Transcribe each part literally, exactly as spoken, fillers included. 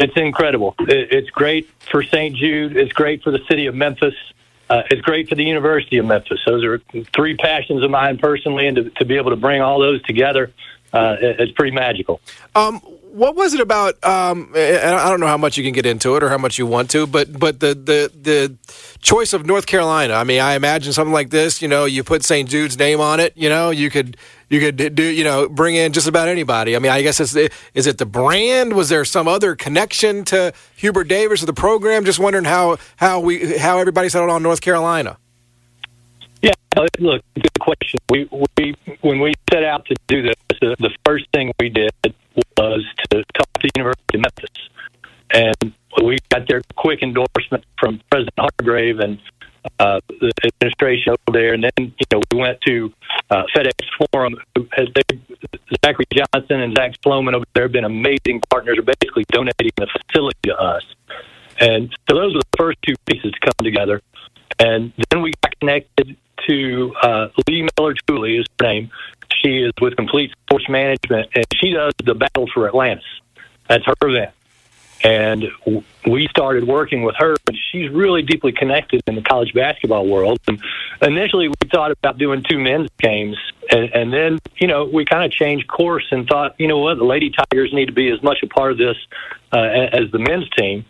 it's incredible. It, it's great for Saint Jude. It's great for the city of Memphis. Uh, it's great for the University of Memphis. Those are three passions of mine personally, and to, to be able to bring all those together, uh, it, it's pretty magical. Um, what was it about? Um, and I don't know how much you can get into it or how much you want to, but but the the the choice of North Carolina. I mean, I imagine something like this. You know, you put Saint Jude's name on it. You know, you could you could do you know bring in just about anybody. I mean, I guess it's is it the brand? Was there some other connection to Hubert Davis or the program? Just wondering how how we how everybody settled on North Carolina. Yeah, look, good question. We we when we set out to do this, the first thing we did was to talk to the University of Memphis, and we got their quick endorsement from President Hargrave and uh, the administration over there. And then, you know, we went to uh, FedEx Forum. Who has they, Zachary Johnson and Zach Sloman over there have been amazing partners, are basically donating the facility to us. And so those were the first two pieces to come together. And then we got connected to uh, Lee Miller Tooley, is her name. She is with Complete Sports Management, and she does the Battle for Atlantis. That's her event. And we started working with her, and she's really deeply connected in the college basketball world. And initially, we thought about doing two men's games, and, and then, you know, we kind of changed course and thought, you know what, the Lady Tigers need to be as much a part of this uh, as the men's team.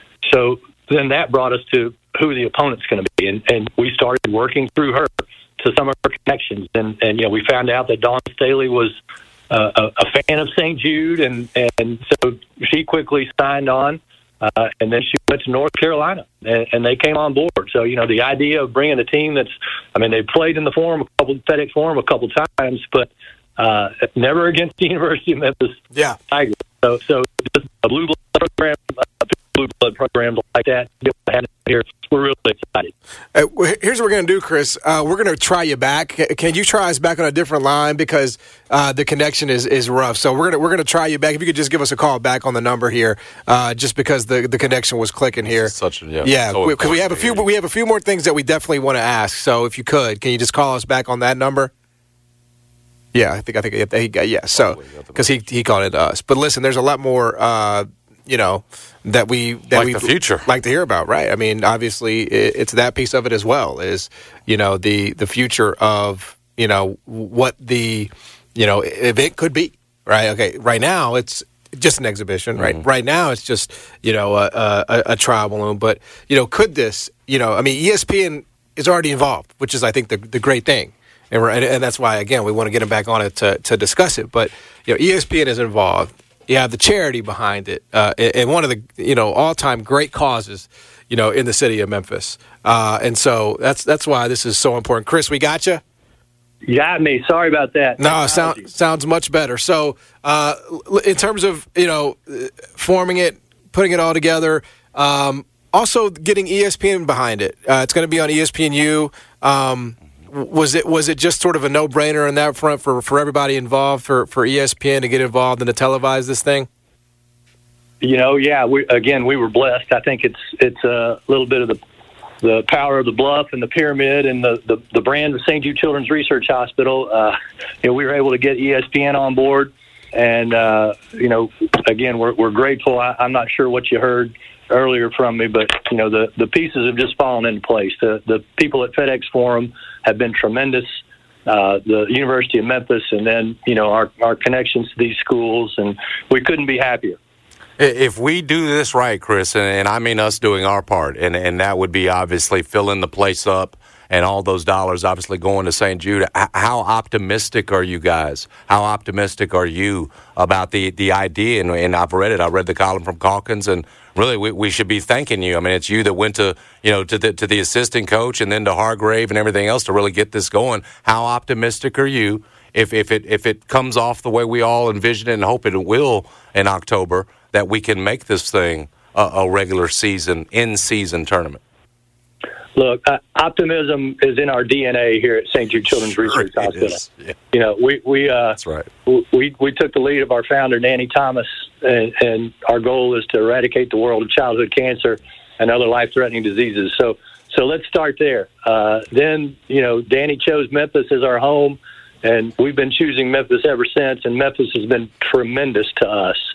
So then that brought us to who the opponent's going to be, and, and we started working through her to some of her connections. And, and you know, we found out that Dawn Staley was uh, a, a fan of Saint Jude, and, and so she quickly signed on, uh, and then she went to North Carolina, and, and they came on board. So, you know, the idea of bringing a team that's, I mean, they played in the Forum, a couple FedEx Forum a couple times, but uh, never against the University of Memphis yeah. Tigers. So, so just a blue blood program, uh, blue blood programs like that, here, we're really excited. Uh, here's what we're going to do, Chris. Uh, we're going to try you back. Can you try us back on a different line, because uh, the connection is, is rough. So we're going to we're going to try you back. If you could just give us a call back on the number here, uh, just because the, the connection was clicking here. Such a, yeah, yeah, so because we, we have a few we have a few more things that we definitely want to ask. So if you could, can you just call us back on that number? Yeah, I think I think he got yeah. So because he he called it to us. But listen, there's a lot more. Uh, you know, that we that like we the future like to hear about, right? I mean, obviously, it, it's that piece of it as well. Is you know the the future of you know what the you know event could be, right? Okay, right now it's just an exhibition, right? Mm-hmm. Right now it's just you know a, a, a trial balloon, but you know could this you know I mean E S P N is already involved, which is I think the the great thing. And, we're, and that's why again we want to get him back on it to to discuss it. But you know E S P N is involved. You have the charity behind it, uh, and one of the you know all-time great causes, you know, in the city of Memphis, uh, and so that's that's why this is so important. Chris, we got you. You got me. Sorry about that. No, sound, sounds much better. So, uh, in terms of you know forming it, putting it all together, um, also getting E S P N behind it. Uh, it's going to be on E S P N U. Um, Was it was it just sort of a no-brainer on that front for, for everybody involved, for, for E S P N to get involved and to televise this thing? You know, yeah. We, again, we were blessed. I think it's it's a little bit of the the power of the Bluff and the Pyramid and the, the, the brand of Saint Jude Children's Research Hospital. Uh, you know, we were able to get E S P N on board, and uh, you know, again, we're we're grateful. I, I'm not sure what you heard earlier from me, but you know the, the pieces have just fallen into place. The the people at FedEx Forum have been tremendous. Uh, the University of Memphis, and then you know our our connections to these schools, and we couldn't be happier. If we do this right, Chris, and, and I mean us doing our part, and, and that would be obviously filling the place up and all those dollars obviously going to Saint Jude, how optimistic are you guys? How optimistic are you about the, the idea? And, and I've read it. I read the column from Calkins, and really we, we should be thanking you. I mean, it's you that went to, you know, to the, to the assistant coach and then to Hargrave and everything else to really get this going. How optimistic are you if, if it if it comes off the way we all envision it and hope it will in October, that we can make this thing a, a regular season, in-season tournament? Look, uh, optimism is in our D N A here at Saint Jude Children's sure Research Hospital. Yeah. You know, we we uh, that's right. We we took the lead of our founder, Danny Thomas, and, and our goal is to eradicate the world of childhood cancer and other life-threatening diseases. So so let's start there. Uh, then you know, Danny chose Memphis as our home, and we've been choosing Memphis ever since. And Memphis has been tremendous to us.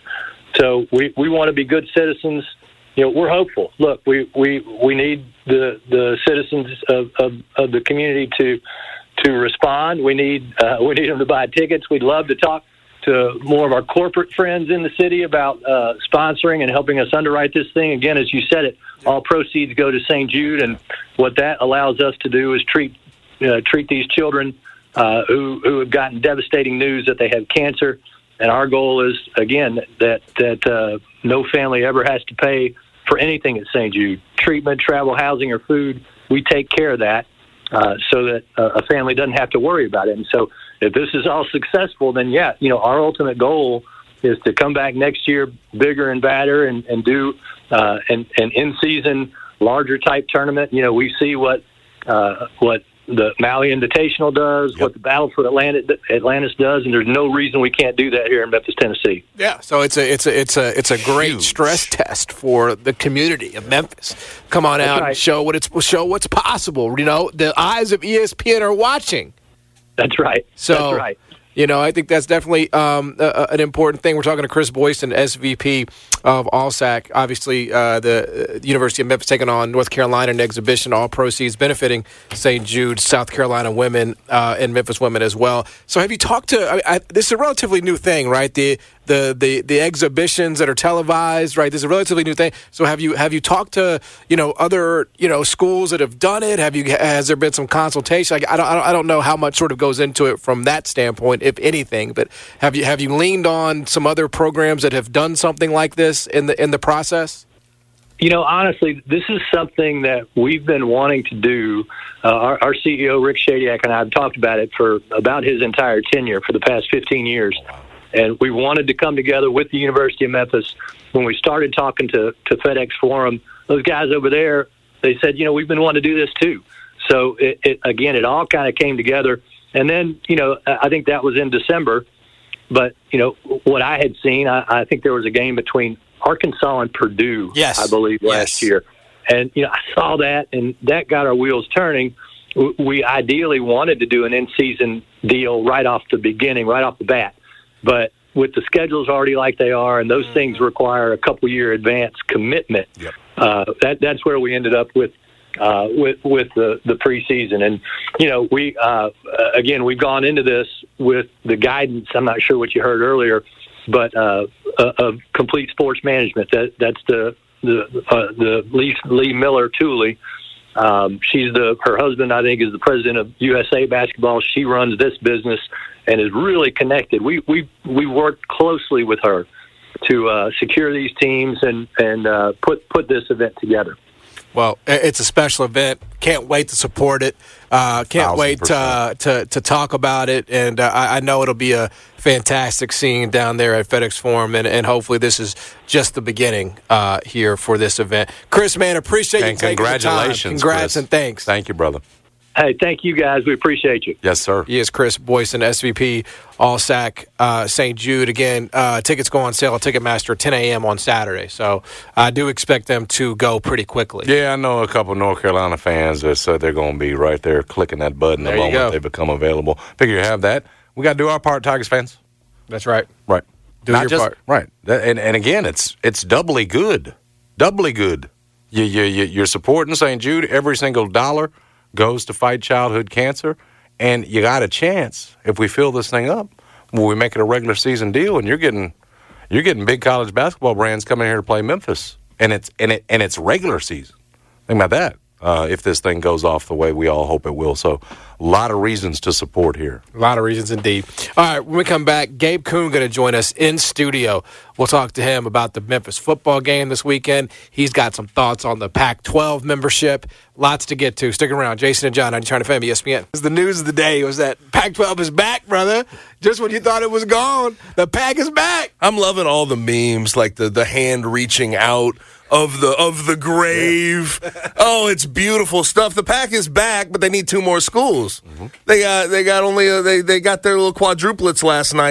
So we, we want to be good citizens. You know, we're hopeful. Look, we, we, we need the the citizens of, of, of the community to to respond. We need uh, we need them to buy tickets. We'd love to talk to more of our corporate friends in the city about uh, sponsoring and helping us underwrite this thing. Again, as you said it, all proceeds go to Saint Jude, and what that allows us to do is treat uh, treat these children uh, who who have gotten devastating news that they have cancer. And our goal is, again, that that uh, no family ever has to pay for anything at Saint Jude. Treatment, travel, housing, or food, we take care of that uh, so that uh, a family doesn't have to worry about it. And so if this is all successful, then, yeah, you know, our ultimate goal is to come back next year bigger and badder and, and do uh, an, an in-season, larger-type tournament. You know, we see what uh, what the Maui Invitational does, yep. what the Battle for Atlantis, Atlantis does, and there's no reason we can't do that here in Memphis, Tennessee. Yeah, so it's a it's a it's a it's a great Huge. stress test for the community of Memphis. Come on That's out right. and show what it's show what's possible. You know, the eyes of E S P N are watching. That's right. So, That's right. You know, I think that's definitely um, a, an important thing. We're talking to Chris Boyson, S V P of All S A C. Obviously, uh, the University of Memphis taking on North Carolina in an exhibition, all proceeds benefiting Saint Jude, South Carolina women, uh, and Memphis women as well. So have you talked to I, I, – this is a relatively new thing, right? The, the the the exhibitions that are televised, right? This is a relatively new thing. So have you have you talked to, you know, other, you know, schools that have done it? Have you Has there been some consultation? Like, I don't I don't know how much sort of goes into it from that standpoint, if anything. But have you have you leaned on some other programs that have done something like this in the in the process? You know, honestly, this is something that we've been wanting to do. Uh, our, our C E O, Rick Shadyac, and I have talked about it for about his entire tenure for the past fifteen years. And we wanted to come together with the University of Memphis. When we started talking to, to FedEx Forum, those guys over there, they said, you know, we've been wanting to do this too. So, it, it, again, it all kind of came together. And then, you know, I think that was in December. But, you know, what I had seen, I, I think there was a game between Arkansas and Purdue, yes. I believe, last yes. year. And, you know, I saw that, and that got our wheels turning. We ideally wanted to do an in-season deal right off the beginning, right off the bat. But with the schedules already like they are, and those mm-hmm. things require a couple-year advance commitment, yep. uh, that that's where we ended up with uh, with with the, the preseason. And you know, we uh, again we've gone into this with the guidance. I'm not sure what you heard earlier, but uh, of Complete Sports Management. That that's the the uh, the Lee, Lee Miller Tooley. Um, she's the her husband, I think, is the president of U S A Basketball. She runs this business and is really connected. We we we worked closely with her to uh, secure these teams and and uh, put put this event together. Well, it's a special event. Can't wait to support it. Uh, can't wait to, to to talk about it. And uh, I, I know it'll be a fantastic scene down there at FedEx Forum. And, and hopefully this is just the beginning uh, here for this event. Chris, man, appreciate and you taking congratulations, the time. Congrats Chris. and thanks. Thank you, brother. Hey, thank you, guys. We appreciate you. Yes, sir. He is Chris Boyson, S V P, All S A C, uh, Saint Jude. Again, uh, tickets go on sale at Ticketmaster ten a.m. on Saturday. So I do expect them to go pretty quickly. Yeah, I know a couple of North Carolina fans that said they're going to be right there clicking that button the moment they become available. Figure you have that. We got to do our part, Tigers fans. That's right. Right. Do Not your just, part. Right. That, and, and again, it's it's doubly good. Doubly good. You, you, you, you're supporting Saint Jude. Every single dollar goes to fight childhood cancer, and you got a chance if we fill this thing up. Well, we make it a regular season deal, and you're getting you're getting big college basketball brands coming here to play Memphis, and it's and it and it's regular season. Think about that. Uh, if this thing goes off the way we all hope it will, so a lot of reasons to support here. A lot of reasons indeed. All right, when we come back, Gabe Kuhn going to join us in studio. We'll talk to him about the Memphis football game this weekend. He's got some thoughts on the Pac twelve membership. Lots to get to. Stick around. Jason and John, I'm trying to fan E S P N. The news of the day was that Pac twelve is back, brother. Just when you thought it was gone, the Pac is back. I'm loving all the memes, like the, the hand reaching out of the of the grave. Yeah. Oh, it's beautiful stuff. The Pac is back, but they need two more schools. Mm-hmm. They got they got only a, they they got their little quadruplets last night,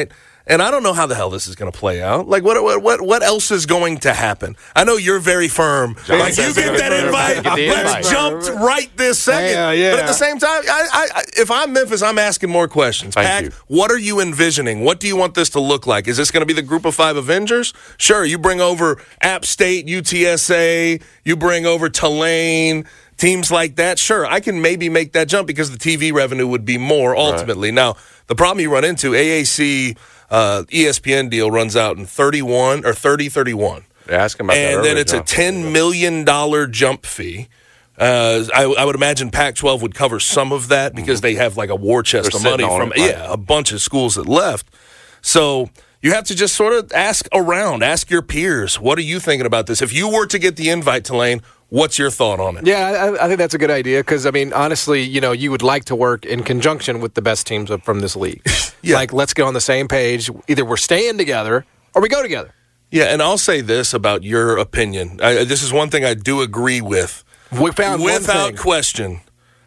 And I don't know how the hell this is going to play out. Like, what what what what else is going to happen? I know you're very firm. John like, you get that invite, get the let's invite. jump right this second. Yeah, yeah. But at the same time, I, I, I, if I'm Memphis, I'm asking more questions. Thank Pack, you. what are you envisioning? What do you want this to look like? Is this going to be the Group of Five Avengers? Sure, you bring over App State, U T S A, you bring over Tulane, teams like that. Sure, I can maybe make that jump because the T V revenue would be more ultimately. Right. Now, the problem you run into, A A C uh, E S P N deal runs out in thirty-one or thirty thirty-one. Ask him about that And earlier, then it's John. a ten million dollars jump fee. Uh, I, I would imagine Pac twelve would cover some of that because they have like a war chest They're of money sitting on from it, right. yeah a bunch of schools that left. So you have to just sort of ask around, ask your peers, what are you thinking about this? If you were to get the invite, Tulane, what's your thought on it? Yeah, I, I think that's a good idea because, I mean, honestly, you know, you would like to work in conjunction with the best teams of- from this league. Yeah. Like, let's get on the same page. Either we're staying together or we go together. Yeah, and I'll say this about your opinion. I, this is one thing I do agree with. We found one Without thing. question,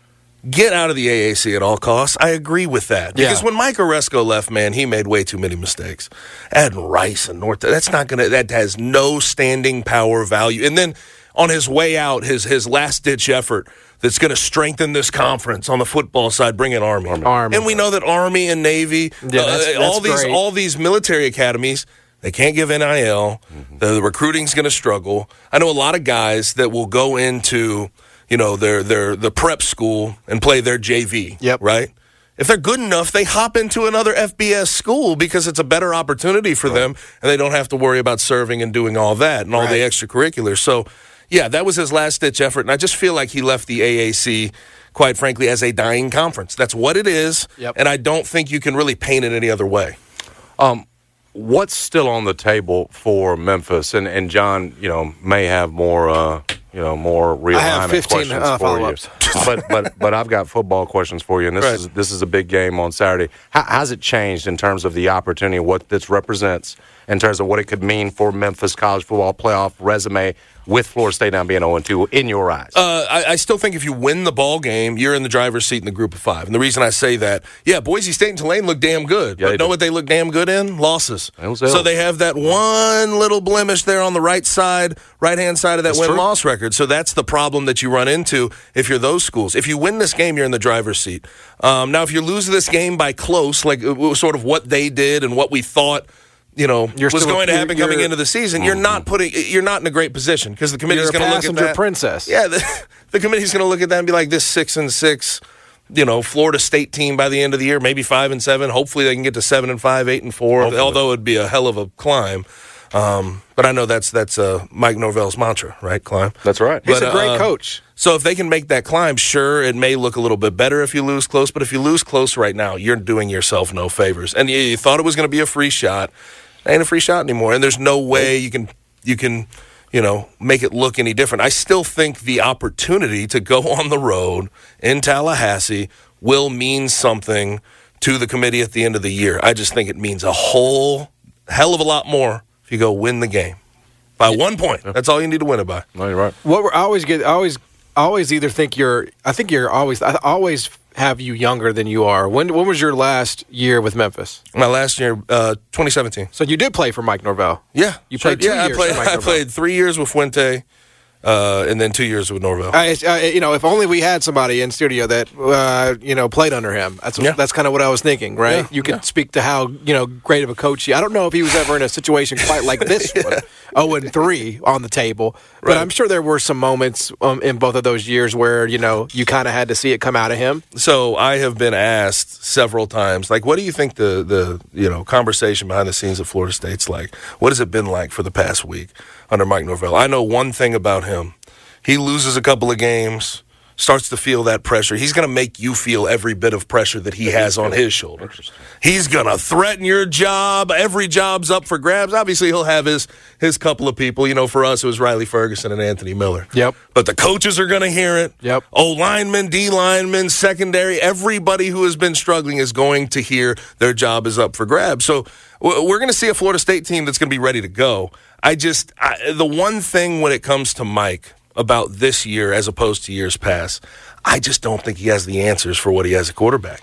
get out of the A A C at all costs. I agree with that. Yeah. Because when Mike Oresco left, man, he made way too many mistakes. Adding Rice and North, that's not going to, that has no standing power value. And then on his way out, his his last-ditch effort that's going to strengthen this conference on the football side, bring in Army. Army. And we know that Army and Navy, Yeah, that's- uh, all that's these great. all these military academies, they can't give N I L. Mm-hmm. The, the recruiting's going to struggle. I know a lot of guys that will go into, you know, their their the prep school and play their J V. Yep. Right? If they're good enough, they hop into another F B S school because it's a better opportunity for them, and they don't have to worry about serving and doing all that and all the Right. extracurriculars. So, yeah, that was his last-ditch effort, and I just feel like he left the A A C, quite frankly, as a dying conference. That's what it is, Yep. and I don't think you can really paint it any other way. Um, what's still on the table for Memphis? And, and John, you know, may have more, uh, you know, more realignment I have fifteen questions uh, for you. follow-ups. but but but I've got football questions for you, and this Right. is this is a big game on Saturday. How, how's it changed in terms of the opportunity, what this represents, in terms of what it could mean for Memphis college football playoff resume with Florida State now being oh and two in your eyes? Uh, I, I still think if you win the ball game, you're in the driver's seat in the group of five. And the reason I say that, yeah, Boise State and Tulane look damn good. Yeah, but they know do. what they look damn good in? Losses. It was So ill. they have that one little blemish there on the right side, right-hand side of that That's win-loss record. So that's the problem that you run into if you're those schools. If you win this game, you're in the driver's seat. Um, now, if you lose this game by close, like it was sort of what they did and what we thought, you know, You're was still- going to you're- happen coming you're- into the season, you're not putting, you're not in a great position because the committee's You're a going to look at passenger that. princess. Yeah, the, the committee's going to look at that and be like, this six and six, you know, Florida State team by the end of the year, maybe five and seven. Hopefully, they can get to seven and five, eight and four. Hopefully. Although it'd be a hell of a climb. Um, but I know that's that's uh, Mike Norvell's mantra, right? Climb. That's right. He's But, a great uh, coach. So if they can make that climb, sure, it may look a little bit better if you lose close. But if you lose close right now, you're doing yourself no favors. And you, you thought it was going to be a free shot. It ain't a free shot anymore. And there's no way you can you can you know make it look any different. I still think the opportunity to go on the road in Tallahassee will mean something to the committee at the end of the year. I just think it means a whole hell of a lot more if you go win the game by one point. That's all you need to win it by. No, you're right. What we're, I always get, I always, I always either think you're, I think you're always, I always have you younger than you are. When when was your last year with Memphis? My last year, uh, twenty seventeen. So you did play for Mike Norvell. Yeah, You played two yeah, years I played. for Mike I Norvell. played three years with Fuente, uh, and then two years with Norvell. I, I, you know, if only we had somebody in studio that uh, you know played under him. That's Yeah. that's kind of what I was thinking, right? Yeah, You could yeah. speak to how you know great of a coach. he- I don't know if he was ever in a situation quite like this one, zero and three on the table. But Right. I'm sure there were some moments um, in both of those years where you know you kind of had to see it come out of him. So I have been asked several times, like, what do you think the the you know conversation behind the scenes of Florida State's like? What has it been like for the past week under Mike Norvell? I know one thing about him: he loses a couple of games, starts to feel that pressure. He's going to make you feel every bit of pressure that he has on his shoulders. He's going to threaten your job. Every job's up for grabs. Obviously, he'll have his his couple of people. You know, for us, it was Riley Ferguson and Anthony Miller. Yep. But the coaches are going to hear it. Yep. O linemen, D linemen, secondary, everybody who has been struggling is going to hear their job is up for grabs. So w- we're going to see a Florida State team that's going to be ready to go. I just, I, the one thing when it comes to Mike about this year as opposed to years past, I just don't think he has the answers for what he has at quarterback.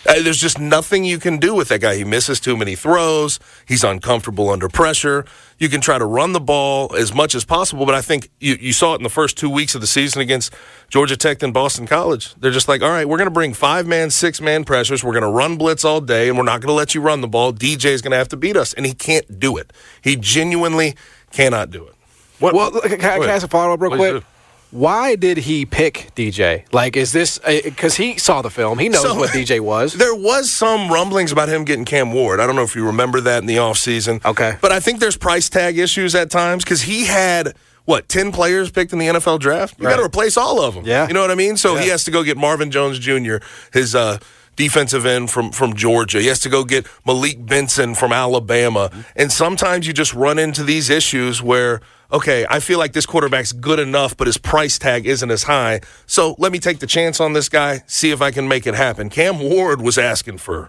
Uh, there's just nothing you can do with that guy. He misses too many throws. He's uncomfortable under pressure. You can try to run the ball as much as possible, but I think you, you saw it in the first two weeks of the season against Georgia Tech and Boston College. They're just like, all right, we're going to bring five-man, six-man pressures. We're going to run blitz all day, and we're not going to let you run the ball. D J's going to have to beat us, and he can't do it. He genuinely cannot do it. What, well, can, can I ask a follow-up real quick? Why did he pick D J? Like, is this because he saw the film? He knows so, what D J was. There was some rumblings about him getting Cam Ward. I don't know if you remember that in the offseason. Okay. But I think there's price tag issues at times because he had, what, ten players picked in the N F L draft? You right. got to replace all of them. Yeah. You know what I mean? So yeah. he has to go get Marvin Jones Junior, his uh, defensive end from, from Georgia. He has to go get Malik Benson from Alabama. Mm-hmm. And sometimes you just run into these issues where, okay, I feel like this quarterback's good enough, but his price tag isn't as high. So let me take the chance on this guy, see if I can make it happen. Cam Ward was asking for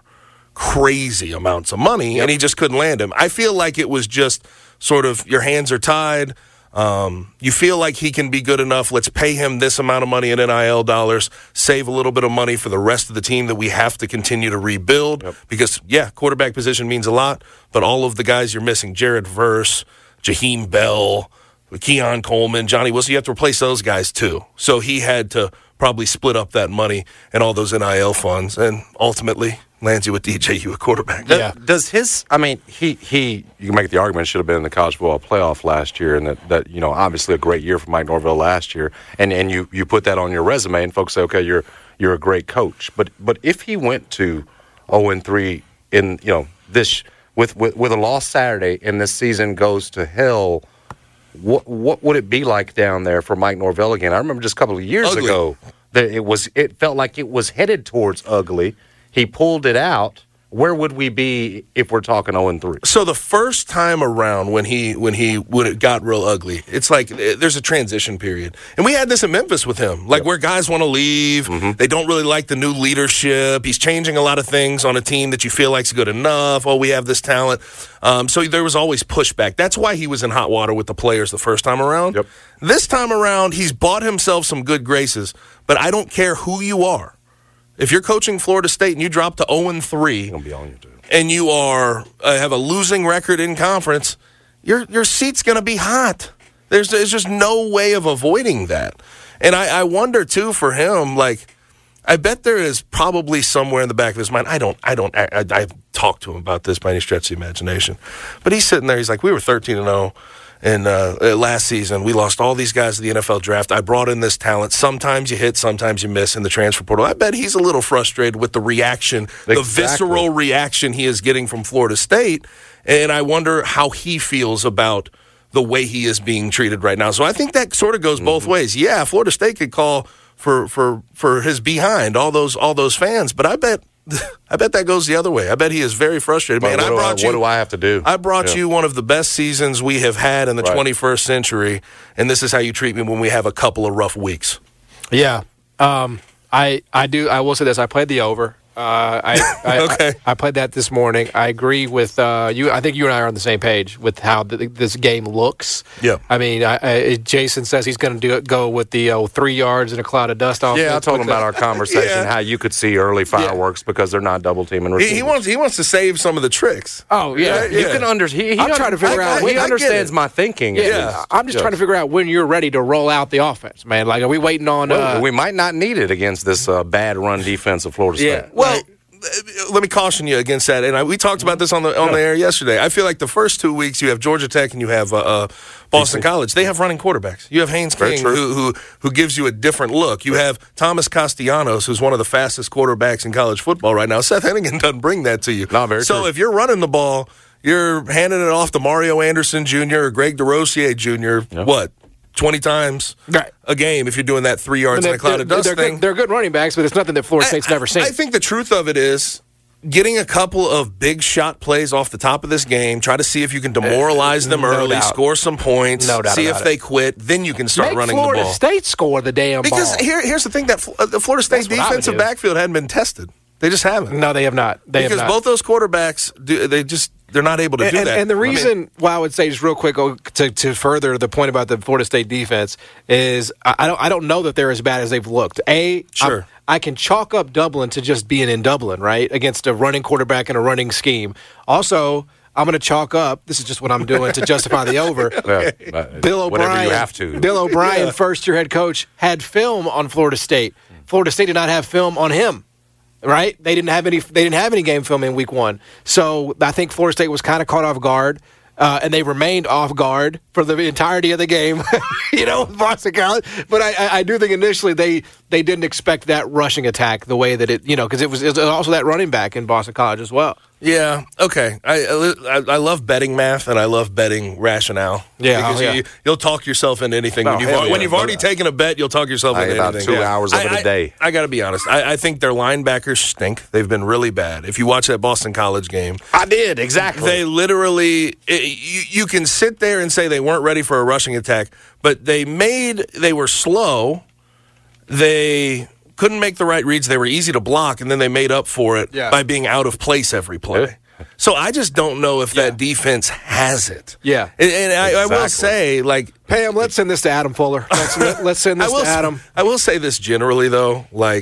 crazy amounts of money, yep. and he just couldn't land him. I feel like it was just sort of your hands are tied. Um, you feel like he can be good enough. Let's pay him this amount of money in N I L dollars, save a little bit of money for the rest of the team that we have to continue to rebuild. Yep. Because, yeah, quarterback position means a lot, but all of the guys you're missing, Jared Verse, Jaheim Bell, Keon Coleman, Johnny Wilson, you have to replace those guys too. So he had to probably split up that money and all those N I L funds, and ultimately lands you with D J U at quarterback. Does, yeah. Does his, I mean, he, he, you can make the argument should have been in the college football playoff last year, and that, that you know, obviously a great year for Mike Norvell last year, and, and you, you put that on your resume, and folks say, okay, you're you're a great coach. But but if he went to oh and three in, you know, this, with, with, with a loss Saturday, and this season goes to hell, what what would it be like down there for Mike Norvell again? I remember just a couple of years ugly. ago that it was it felt like it was headed towards ugly. He pulled it out. Where would we be if we're talking oh and three? So the first time around when he when he when it got real ugly, it's like there's a transition period. And we had this in Memphis with him, like yep. where guys want to leave. Mm-hmm. They don't really like the new leadership. He's changing a lot of things on a team that you feel like's good enough. Oh, we have this talent. Um, so there was always pushback. That's why he was in hot water with the players the first time around. Yep. This time around, he's bought himself some good graces, but I don't care who you are. If you're coaching Florida State and you drop to oh and three be on you too. and you are uh, have a losing record in conference, your your seat's going to be hot. There's there's just no way of avoiding that. And I, I wonder too for him, like I bet there is probably somewhere in the back of his mind. I don't I don't I, I, I've talked to him about this by any stretch of the imagination, but he's sitting there. He's like, we were thirteen and oh. And uh, last season, we lost all these guys to the N F L draft. I brought in this talent. Sometimes you hit, sometimes you miss in the transfer portal. I bet he's a little frustrated with the reaction, exactly. the visceral reaction he is getting from Florida State. And I wonder how he feels about the way he is being treated right now. So I think that sort of goes both mm-hmm. ways. Yeah, Florida State could call for for for his behind, all those all those fans. But I bet I bet that goes the other way. I bet he is very frustrated. Man, I brought I, you, what do I have to do? I brought yeah. you one of the best seasons we have had in the right. twenty-first century, and this is how you treat me when we have a couple of rough weeks. Yeah. Um, I I do. I will say this. I played the over. Uh, I, I, okay. I, I played that this morning. I agree with uh, you. I think you and I are on the same page with how th- this game looks. Yeah. I mean, I, I, Jason says he's going to do it. Go with the uh, three yards and a cloud of dust off. Yeah, I told him about our conversation, yeah. how you could see early fireworks yeah. because they're not double teaming receivers. He, he wants he wants to save some of the tricks. Oh yeah, yeah. you can under. He, he I'm trying to figure I, out. I, he understands my thinking. Yeah, yeah. I'm just yes. trying to figure out when you're ready to roll out the offense, man. Like, are we waiting on? Well, uh, we might not need it against this uh, bad run defense of Florida State. Yeah. Well. Let me caution you against that. And I, we talked about this on the on the air yesterday. I feel like the first two weeks you have Georgia Tech and you have uh, uh, Boston College. They have running quarterbacks. You have Haynes King, who, who who gives you a different look. You have Thomas Castellanos, who's one of the fastest quarterbacks in college football right now. Seth Hennigan doesn't bring that to you. Not very so true. If you're running the ball, you're handing it off to Mario Anderson Junior or Greg DeRosier Junior Yep. What? twenty times right. a game if you're doing that three yards in a cloud of dust they're thing. Good, they're good running backs, but it's nothing that Florida State's I, never seen. I think the truth of it is getting a couple of big shot plays off the top of this game, try to see if you can demoralize them no early, doubt. score some points, no doubt see if it. they quit, then you can start Make running Florida the ball. State score the damn because ball. Because here, here's the thing, that uh, the Florida State defensive backfield hadn't been tested. They just haven't. No, they have not. They because have not. both those quarterbacks, do, they just they're not able to and, do and, that. And the reason I mean, why I would say just real quick oh, to to further the point about the Florida State defense is I, I don't I don't know that they're as bad as they've looked. A Sure. I, I can chalk up Dublin to just being in Dublin, right, against a running quarterback and a running scheme. Also, I'm going to chalk up. This is just what I'm doing to justify the over. Yeah, but Bill O'Brien, whatever you have to. Bill O'Brien, Yeah. first-year head coach, had film on Florida State. Florida State did not have film on him. Right? They didn't have any. They didn't have any game film in week one. So I think Florida State was kind of caught off guard, uh, and they remained off guard for the entirety of the game. you know, Boston College. But I, I, I do think initially they they didn't expect that rushing attack the way that it. You know, because it was, it was also that running back in Boston College as well. Yeah. Okay. I, I I love betting math and I love betting rationale. Yeah, Because oh, yeah. you, you'll talk yourself into anything Oh, when you've hell al- yeah. when you've already taken a bet. You'll talk yourself I into about anything. two hours of it I, a day. I, I got to be honest. I, I think their linebackers stink. They've been really bad. If you watch that Boston College game, I did exactly. they literally it, you, you can sit there and say they weren't ready for a rushing attack, but they made they were slow. They couldn't make the right reads. They were easy to block, and then they made up for it Yeah. by being out of place every play. Yeah. So I just don't know if Yeah. that defense has it. Yeah. and, and I, I will Exactly. say, like, Pam, let's send this to Adam Fuller. Let's, let's send I this will, to Adam. I will say this generally, though. Like,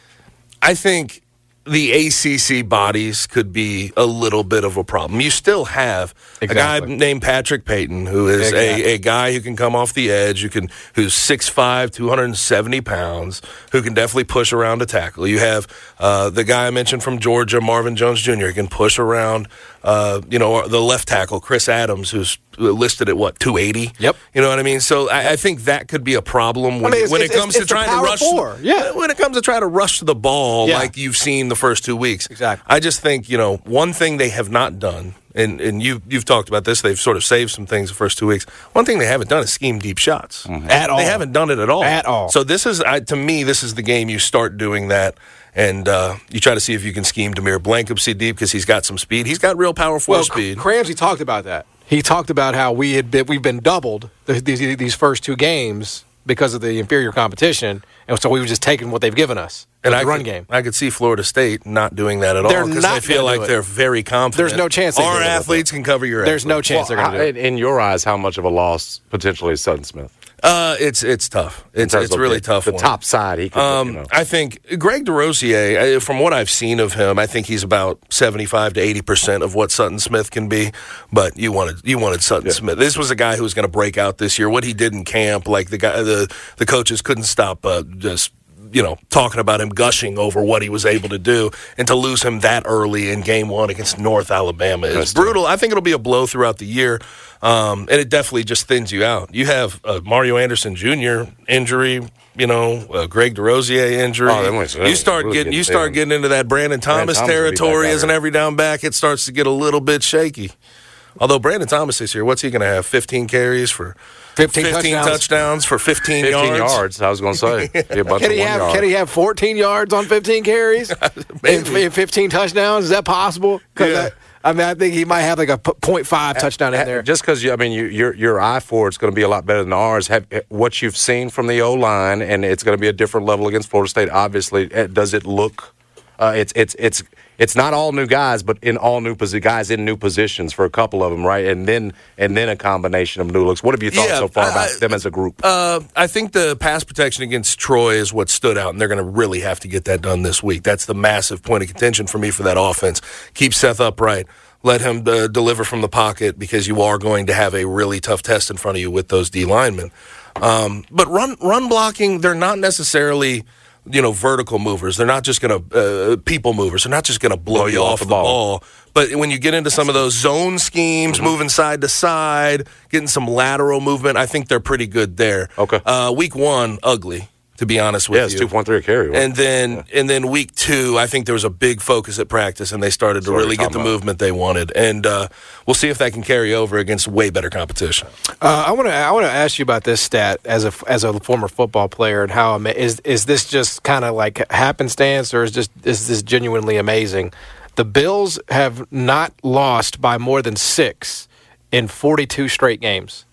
I think the A C C bodies could be a little bit of a problem. You still have Exactly. a guy named Patrick Payton, who is Exactly. a, a guy who can come off the edge, who can who's six five, two hundred seventy pounds, who can definitely push around a tackle. You have uh, the guy I mentioned from Georgia, Marvin Jones Junior, who can push around. Uh, you know, the left tackle, Chris Adams, who's listed at what, two eighty? Yep. You know what I mean? So I, I think that could be a problem when, I mean, it's- when it it's- comes it's to the trying to power rush. four. Yeah. When it comes to trying to rush the ball Yeah. like you've seen the first two weeks. Exactly. I just think, you know, one thing they have not done, and, and you, you've talked about this, they've sort of saved some things the first two weeks. One thing they haven't done is scheme deep shots. At all. They haven't done it at all. At all. So this is, I, to me, this is the game you start doing that. And uh, you try to see if you can scheme Demir Blankupsy deep because he's got some speed. He's got real power four Well, speed. Ramsey talked about that. He talked about how we had been, we've been doubled the, these these first two games because of the inferior competition, and so we've just taken what they've given us. And the I run could, game. I could see Florida State not doing that at They're all because not they feel gonna do like it. they're very confident. There's no chance they Our can do it. athletes can cover your There's no athletes. chance they're going to do it. in, in your eyes, how much of a loss potentially is Sutton Smith? Uh, it's it's tough. It's terms it's of really the, tough. The one. top side, he could. Um, you know. I think Greg DeRosier, uh, from what I've seen of him, I think he's about seventy-five to eighty percent of what Sutton Smith can be. But you wanted you wanted Sutton Yeah. Smith. This was a guy who was going to break out this year. What he did in camp, like the guy, the the coaches couldn't stop uh, just. You know, talking about him gushing over what he was able to do, and to lose him that early in game one against North Alabama is That's brutal. I think it'll be a blow throughout the year, um, and it definitely just thins you out. You have uh, Mario Anderson Junior injury, you know, uh, Greg DeRosier injury. Oh, that was- that you was start really getting good you start thing. getting into that Brandon Thomas Thomas will be back territory out as an here. every down back. It starts to get a little bit shaky. Although Brandon Thomas this year, what's he going to have? fifteen carries for fifteen, fifteen touchdowns. touchdowns for fifteen, fifteen yards. yards. I was going to say. Be a bunch Can of he one have yard. Can he have fourteen yards on fifteen carries and, Maybe. and fifteen touchdowns? Is that possible? 'Cause Yeah. I, I mean, I think he might have like a p- point five touchdown in there. Just because you, I mean, you, your your eye for it's going to be a lot better than ours. Have what you've seen from the O line, and it's going to be a different level against Florida State. Obviously, Eh, does it look? Uh, it's it's it's it's not all new guys, but in all new posi- guys in new positions for a couple of them, right? And then and then a combination of new looks. What have you thought Yeah, so far about I- them as a group? Uh, I think the pass protection against Troy is what stood out, and they're going to really have to get that done this week. That's the massive point of contention for me for that offense. Keep Seth upright. Let him uh, deliver from the pocket because you are going to have a really tough test in front of you with those D linemen. Um, but run run blocking, they're not necessarily you know vertical movers. They're not just going to uh, people movers. They're not just going to blow, you off the ball. ball. But when you get into some of those zone schemes, Mm-hmm. moving side to side, getting some lateral movement, I think they're pretty good there. Okay. Uh, week one, ugly, to be honest with Yeah, it's you. two point three a carry. Right? And then and then week two, I think there was a big focus at practice, and they started to what really you're get the talking about. movement they wanted. And uh, we'll see if that can carry over against way better competition. Uh, I want to I want to ask you about this stat as a as a former football player and how ama- is is this just kind of like happenstance or is just is this genuinely amazing? The Bills have not lost by more than six in forty-two straight games.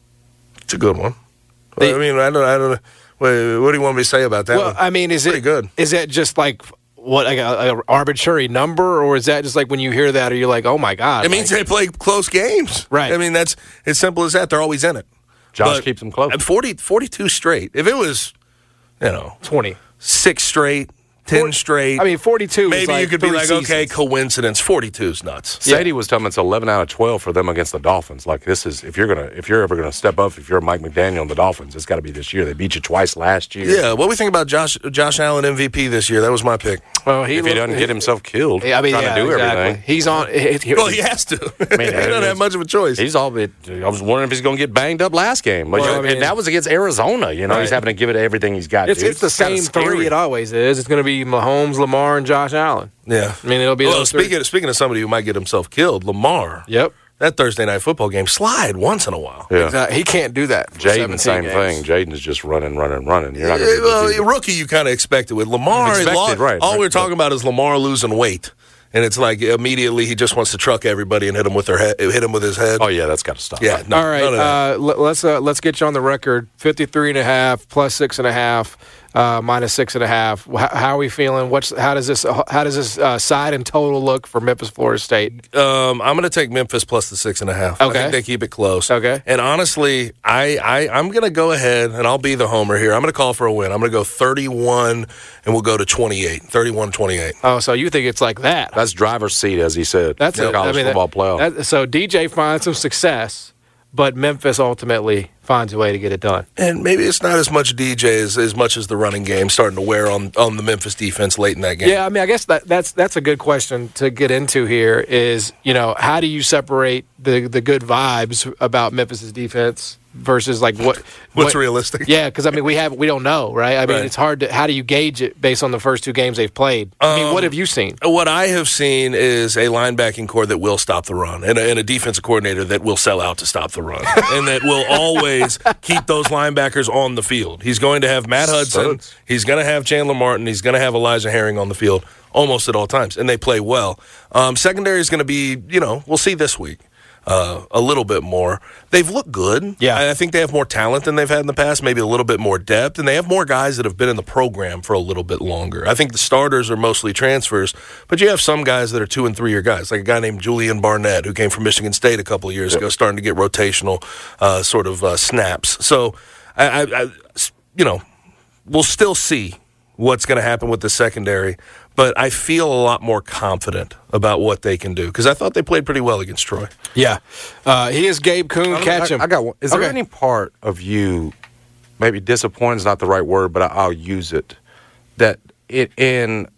It's a good one. They- I mean, I don't, I don't. What, what do you want me to say about that Well, one? I mean, is Pretty it good. Is that just like what, like a, a arbitrary number, or is that just like when you hear that, or you're like, oh my god? It means like, they play close games, right? I mean, that's as simple as that. They're always in it. Josh but keeps them close. forty, forty-two straight. If it was, you know, twenty, six straight. ten straight. I mean, forty-two. Maybe like you could be like, seasons. okay, coincidence. forty-two is nuts. Sadie was telling me it's eleven out of twelve for them against the Dolphins. Like this is if you're gonna if you're ever gonna step up, if you're Mike McDaniel and the Dolphins, it's got to be this year. They beat you twice last year. Yeah. What do we think about Josh Josh Allen M V P this year? That was my pick. Well, he if he looked- doesn't get himself killed, Yeah, I mean, trying yeah, to do exactly. everything. He's on. He, he, Well, he has to. I mean, he doesn't have much of a choice. He's all bit. I was wondering if he's going to get banged up last game, but Well, you- I mean- and that was against Arizona. You know, Right. he's having to give it everything he's got. It's, dude. it's the kinda same scary. three it always is. It's going to be Mahomes, Lamar, and Josh Allen. Yeah. I mean, it'll be Well, those three. speaking speaking of somebody who might get himself killed, Lamar. Yep. That Thursday night football game slide once in a while. Yeah. Exactly. He can't do that. for Jaden, seventeen same games. thing. Jaden's just running, running, running. You're not going Eh, to well, be rookie, you kind of expect it with Lamar. Expected, lo- right, all right, we're talking but- about is Lamar losing weight, and it's like immediately he just wants to truck everybody and hit him with their head, hit him with his head. Oh yeah, that's got to stop. yeah. No, All right. none of that. Uh, let, let's uh, let's get you on the record. fifty-three and a half plus six and a half. Uh, minus six and a half. How, how are we feeling? What's how does this how does this uh, side and total look for Memphis, Florida State? Um, I'm going to take Memphis plus the six and a half. Okay. I think they keep it close. Okay. And honestly, I, I I'm going to go ahead and I'll be the homer here. I'm going to call for a win. I'm going to go thirty-one and we'll go to twenty-eight. thirty-one twenty-eight. Oh, so you think it's like that? That's driver's seat, as he said. That's the a- college I mean, football that- playoff. that- so D J finds some success, but Memphis ultimately finds a way to get it done. And maybe it's not as much D J as, as much as the running game starting to wear on, on the Memphis defense late in that game. Yeah, I mean, I guess that, that's that's a good question to get into here. Is you know how do you separate the the good vibes about Memphis's defense versus like what What's what- realistic? Yeah, because I mean we have we don't know, right? I mean Right. it's hard to how do you gauge it based on the first two games they've played? I mean, Um, what have you seen? What I have seen is a linebacking core that will stop the run and a, and a defensive coordinator that will sell out to stop the run and that will always keep those linebackers on the field. He's going to have Matt Hudson. Suds. He's going to have Chandler Martin. He's going to have Elijah Herring on the field almost at all times, and they play well. Um, secondary is going to be, you know, we'll see this week. Uh, a little bit more. They've looked good. Yeah. I, I think they have more talent than they've had in the past, maybe a little bit more depth, and they have more guys that have been in the program for a little bit longer. I think the starters are mostly transfers, but you have some guys that are two and three year guys, like a guy named Julian Barnett who came from Michigan State a couple of years ago, starting to get rotational uh, sort of uh, snaps. So, I, I, I, you know, we'll still see what's going to happen with the secondary, but I feel a lot more confident about what they can do because I thought they played pretty well against Troy. Yeah, uh, he is Gabe Kuhn. Catch him. I, I got one. Is Okay. there any part of you, maybe disappointed is not the right word, but I, I'll use it, that it in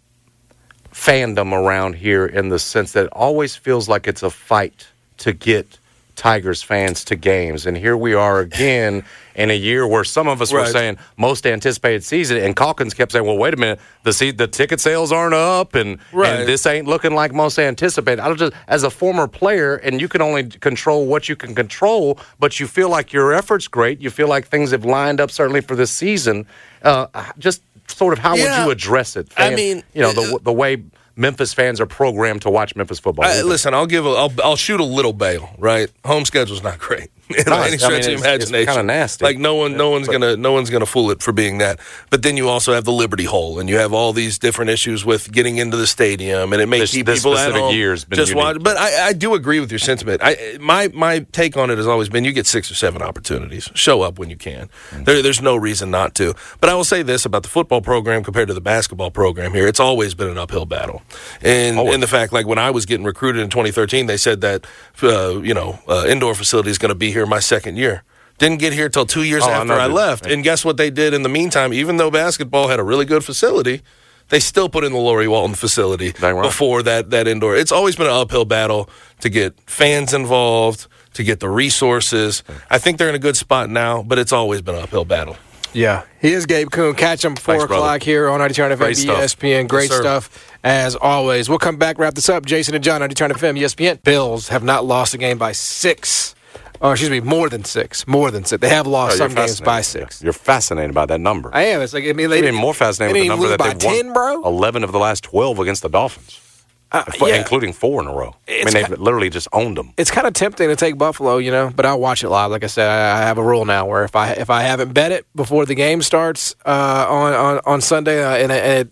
fandom around here in the sense that it always feels like it's a fight to get Tigers fans to games. And here we are again in a year where some of us were Right. saying most anticipated season, and Calkins kept saying, well, wait a minute, the see, the ticket sales aren't up, and, Right. and this ain't looking like most anticipated. I don't just, as a former player, and you can only control what you can control, but you feel like your effort's great. You feel like things have lined up certainly for this season. Uh, just sort of how Yeah. would you address it? I Fan- mean, you know, the, the way Memphis fans are programmed to watch Memphis football. I, listen, I'll give a, I'll, I'll shoot a little bail. Right, home schedule's not great. In No, any I stretch mean, of it's- imagination, it's kinda nasty. Like no one, no one's gonna, no one's gonna fool it for being that. But then you also have the Liberty Hole, and you have all these different issues with getting into the stadium, and it may This- keep this people at specific home. year's been just unique. watch. But I, I do agree with your sentiment. I, my, my take on it has always been: you get six or seven opportunities. Show up when you can. Mm-hmm. There, there's no reason not to. But I will say this about the football program compared to the basketball program here: it's always been an uphill battle. And Always. in the fact, like when I was getting recruited in twenty thirteen, they said that uh, you know uh, indoor facility is going to be here my second year. Didn't get here till two years Oh, I after know I, that. left. And guess what they did in the meantime? Even though basketball had a really good facility, they still put in the Laurie Walton facility Dang right. before that that indoor. It's always been an uphill battle to get fans involved, to get the resources. I think they're in a good spot now, but it's always been an uphill battle. Yeah, he is Gabe Kuhn. Catch him four Thanks, brother. o'clock here on ninety-two F M Great stuff. E S P N. Great Yes, sir. stuff as always. We'll come back, wrap this up. Jason and John, ninety-two F M E S P N. Bills have not lost a game by six. Or excuse me, more than six. More than six. They have lost Oh, some you're games by fascinated. six. You're fascinated by that number. I am. It's like I mean, they I'm even more fascinated they with the didn't number lose that by they've ten, won. bro. eleven of the last twelve against the Dolphins, Uh, F- yeah. including four in a row. I It's mean, they've ki- literally just owned them. It's kind of tempting to take Buffalo, you know, but I'll watch it live. Like I said, I I have a rule now where if I if I haven't bet it before the game starts uh, on, on on Sunday, uh, and, it, and it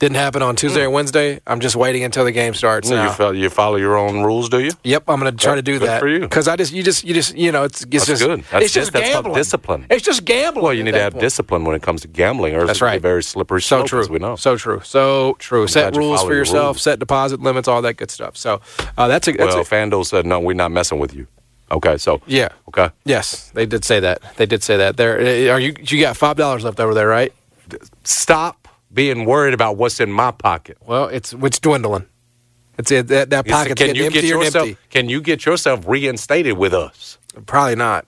Didn't happen on Tuesday or Wednesday. I'm just waiting until the game starts. So now. you, follow, you follow your own rules, do you? Yep, I'm going to try to do Good that. for you. Because I just, you just, you just, you know, it's, it's That's just good. That's it's just that's called gambling. discipline. It's just gambling. Well, you at need that to have point. discipline when it comes to gambling, or That's it's a right. very slippery So slope, true. as we know. So true. So true. set glad you rules follow for your yourself. rules. Set deposit limits. All that good stuff. So uh, that's a. That's well, a, FanDuel said no, we're not messing with you. Okay, so yeah. okay, Yes, they did say that. They did say that. There. Are you? You got five dollars left over there, right? stop being worried about what's in my pocket. Well, it's it's dwindling. It's it, that that You said, pocket's can getting you get emptier and yourself? empty. Can you get yourself reinstated with us? Probably not.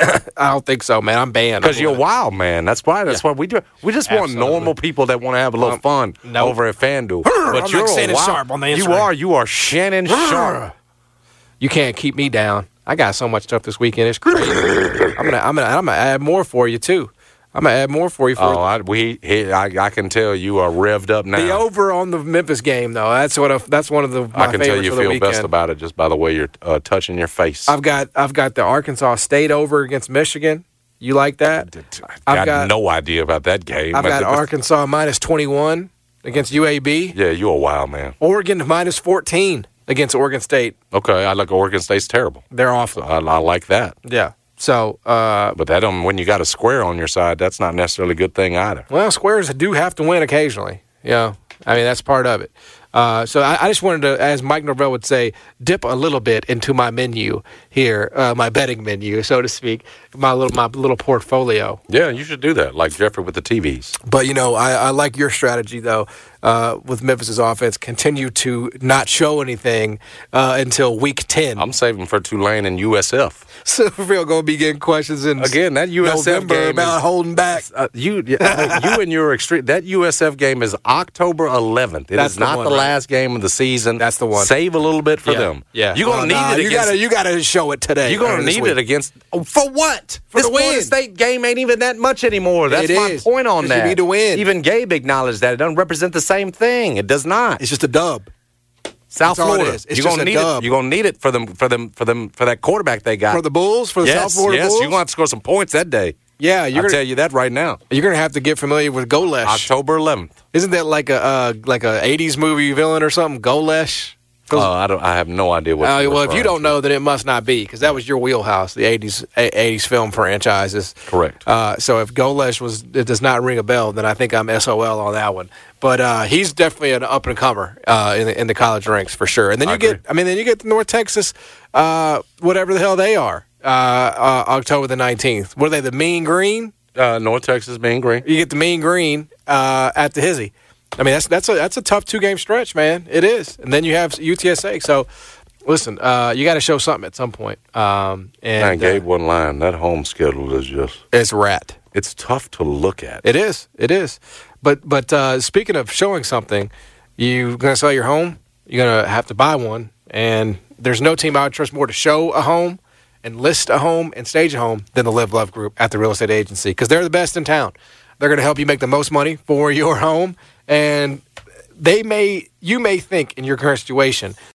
I don't think so, man. I'm banned. Because you're wild, man. That's why. That's Yeah. why we do. We just Absolutely. want normal people that want to have a little Um, fun nope. over at FanDuel. I'm But like you're a Shannon wild. Sharp on the You Instagram. are. You are Shannon Sharp. You can't keep me down. I got so much stuff this weekend. It's crazy. I'm gonna, I'm gonna, I'm gonna add more for you too. I'm gonna add more for you. For Oh, I, we. He, I, I can tell you are revved up now. the over on the Memphis game, though. That's what. I, that's one of the. My I can tell favorites you for the feel weekend. best about it just by the way you're uh, touching your face. I've got, I've got the Arkansas State over against Michigan. You like that? I've I've got, got- no idea about that game. I've but got the- Arkansas minus twenty-one against U A B. Yeah, you're a wild man. Oregon minus fourteen against Oregon State. Okay, I like Oregon State's terrible. They're awful. I, I like that. Yeah. So, uh, But that don't, when you got a square on your side, that's not necessarily a good thing either. well, squares do have to win occasionally. Yeah. I mean, that's part of it. Uh, so I, I just wanted to, as Mike Norvell would say, dip a little bit into my menu here, uh, my betting menu, so to speak, my little my little portfolio. Yeah, you should do that, like Jeffrey with the T Vs. But, you know, I, I like your strategy, though, uh, with Memphis's offense. Continue to not show anything uh, until week ten. I'm saving for Tulane and U S F. So we're going to be getting questions in Again, that U S F November game about is- holding back. Uh, you, yeah, you and your extreme. That U S F game is October eleventh. It That's is the not one, the right? last game of the season. That's the one. Save a little bit for yeah. them. Yeah, you're gonna Well, nah, need it You against. gotta, you gotta show it today. You're gonna or this need week. it against. Oh, for what? For this the win. Florida State game ain't even that much anymore. That's It my is. point on 'Cause that. you need to win. Even Gabe acknowledged that it doesn't represent the same thing. It does not. It's just a dub. South That's all it Florida. is. It's you're just gonna a need dub. it. You're gonna need it for them. For them. For them. For that quarterback they got. For the Bulls, for the yes, South Florida yes. Bulls. You're gonna have to score some points that day. yeah, you're I'll gonna, tell you that right now. you're gonna have to get familiar with Golesh. October eleventh. Isn't that like a uh, like a eighties movie villain or something? Golesh. Uh, I don't. I have no idea what. Uh, you're well, if you referring don't to. know, then it must not be because that was your wheelhouse, the eighties eighties film franchises. Correct. Uh, so if Golesh was it does not ring a bell, then I think I'm S O L on that one. But uh, he's definitely an up and comer uh, in the in the college ranks for sure. And then I you get, agree. I mean, then you get North Texas, uh, whatever the hell they are, uh, uh, October the nineteenth. What are they? The Mean Green? Uh, North Texas being green. You get the Mean Green uh, at the Hizzy. I mean, that's that's a that's a tough two game stretch, man. It is, and then you have U T S A. So, listen, uh, you got to show something at some point. Um, Man, and Gabe uh, one line. That home schedule is just. it's rat. It's tough to look at. It is. It is. But but uh, speaking of showing something, you gonna sell your home? You're gonna have to buy one, and there's no team I would trust more to show a home and list a home and stage a home than the Live Love Group at the Real Estate Agency because they're the best in town. They're going to help you make the most money for your home, and they may you may think in your current situation